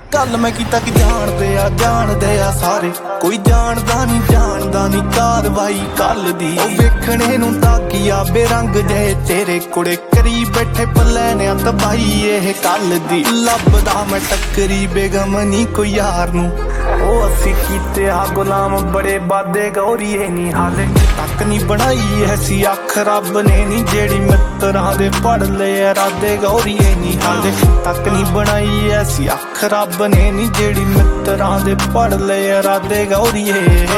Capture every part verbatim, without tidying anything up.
कल मैं कीता कि जानदे आ जानदे आ सारे, कोई जानदा नहीं जानदा नहीं कारवाई कल दी। ओ वेखणे नूं ताकिया बेरंग जे तेरे कुड़े करी बैठे पल्ले ने तबाही एह कल दी। लभदा मैं टक्करी बेगम नी कोई यार नूं, ओ असी कीते आ गुलाम बड़े बादे गौरीए नी हाले तक नी बनाई ऐसी अख रब ने नी जेड़ी मित्तरां दे पढ़ ले इरादे गौरीए नी हाले तक नी बनाई ऐसी अख रब ने नी जेड़ी मित्तरां दे पढ़ ले इरादे गौरीए।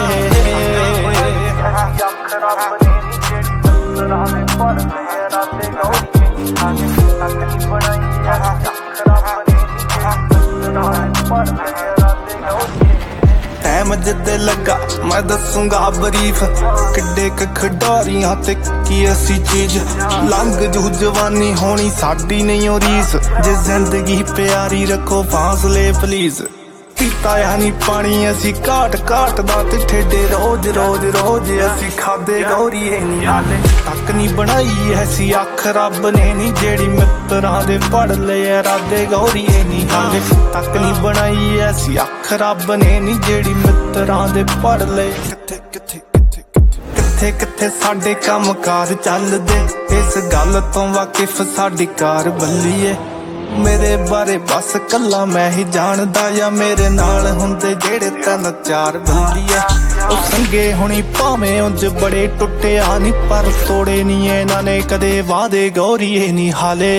अख रब ने नी जेड़ी मित्तरां दे पढ़ ले इरादे गौरीए नी हाले तक नी बनाई ऐसी अख रब ने नी जेड़ी मित्तरां दे पढ़ ले इरादे गौरीए। टाइम जिद्दे लगा मैं दसूंगा बरीफ, किड्डे क खिडारियां ते की ऐसी चीज लंघ जू जवानी होनी साडी नहीं ओ रीस। जे जिंदगी प्यारी रखो फासले प्लीज, पीता यानी पानी असी घाट घाट दा ते ठेडे रोज रोज रोज असी खादे गौरीए नी हाले तक नी बनाई ऐसी अख रब ने नी जेड़ी मित्तरां दे पढ़ ले इरादे गौरीए नी हाले तक नी बनाई ऐसी अख रब ने नी जेड़ी मित्तरां दे पढ़ ले। किथे किथे किथे किथे किथे साडे काम कार चलदे, इस गल तो वाकिफ साडी कार बल्लीए। मेरे बारे बस कला मैं ही जानदा या मेरे नाल हुंदे जेड़े तन चार बंदीए। ओ संगे हुणी भावें उंज बड़े टुटिया नी पर तोड़े नी इन्हां ने कदे वादे गौरीए नी हाले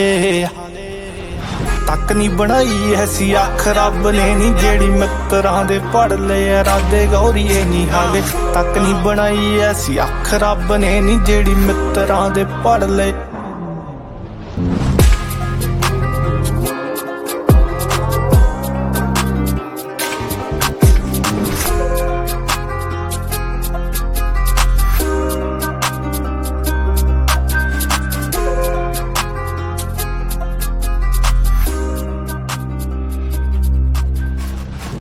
तक नी बनाई ऐसी अख रब ने नी जेड़ी मित्तरां दे पढ़ ले इरादे गौरीए नी हाले तक नी बनाई ऐसी अख रब ने नी जेड़ी मित्तरां दे पढ़ ले।